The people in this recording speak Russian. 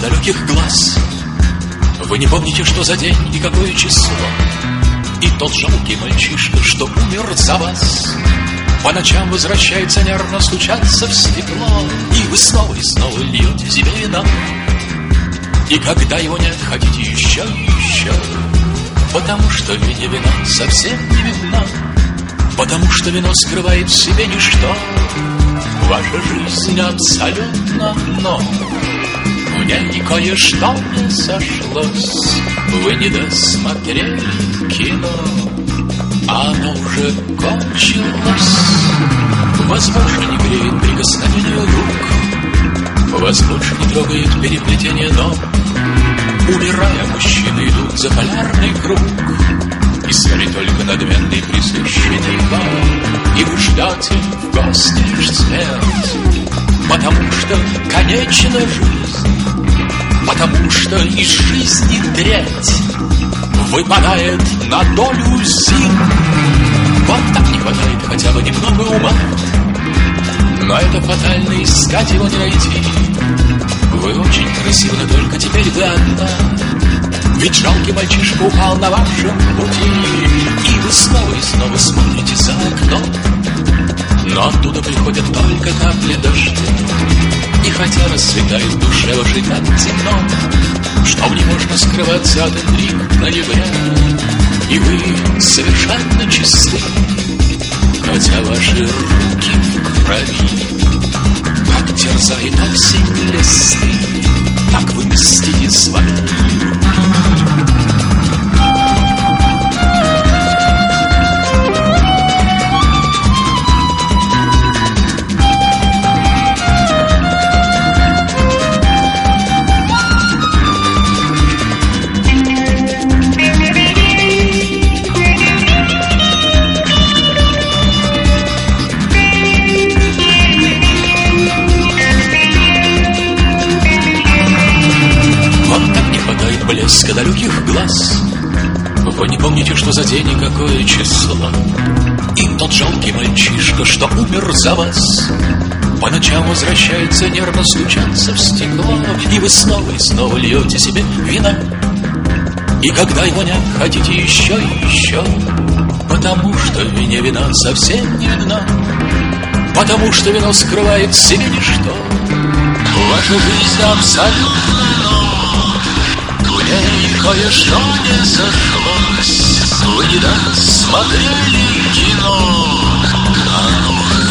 далеких глаз. Вы не помните, что за день и какое число, и тот жалкий мальчишка, что умер за вас, по ночам возвращается нервно стучаться в стекло, и вы снова и снова льете себе вино. И когда его нет, хотите еще и еще, потому что в вине вино совсем не видно, потому что вино скрывает в себе ничто. Ваша жизнь абсолютно но в ней кое-что не сошлось. Вы не досмотрели кино, оно уже кончилось. Вас больше не греет прикосновение рук, вас больше не трогает переплетение ног. Умирая, мужчины идут за полярный круг, и с вами только надменный присыщенный вам. И вы ждете в гости лишь смерть, потому что конечна жизнь, потому что из жизни треть выпадает на долю зим. Вам так не хватает хотя бы немного ума, но это фатально, искать его не найти. Вы очень красивы, но только теперь вы одна, ведь жалкий мальчишка упал на вашем пути, и вы снова и снова смотрите за окном, но оттуда приходят только капли дождя. И хотя расцветает в душе вашей так темно, что мне можно скрываться от интриг ноября, и вы совершенно чисты, хотя ваши руки в крови. Как терзает осень листы, так вы мстите свои руки. Блеска далеких глаз. Вы не помните, что за день и какое число, и тот жалкий мальчишка, что умер за вас, по ночам возвращается нервно стучаться в стекло, и вы снова и снова льете себе вина. И когда его нет, хотите еще и еще, потому что в вине вина совсем не видна, потому что вино скрывает в себе ничто. Ваша жизнь абсолютно и кое-что не сошлось. Вы не досмотрели кино, оно